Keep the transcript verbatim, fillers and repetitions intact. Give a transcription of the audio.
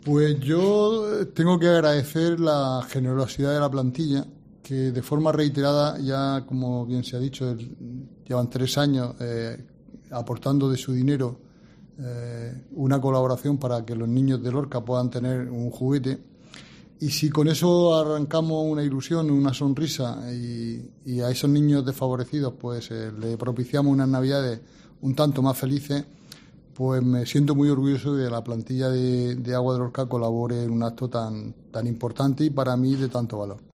Pues yo tengo que agradecer la generosidad de la plantilla, que de forma reiterada, ya como bien se ha dicho, el- llevan tres años eh, aportando de su dinero eh, una colaboración para que los niños de Lorca puedan tener un juguete. Y si con eso arrancamos una ilusión, una sonrisa y, y a esos niños desfavorecidos pues eh, le propiciamos unas navidades un tanto más felices, pues me siento muy orgulloso de que la plantilla de, de Agua de Lorca colabore en un acto tan, tan importante y para mí de tanto valor.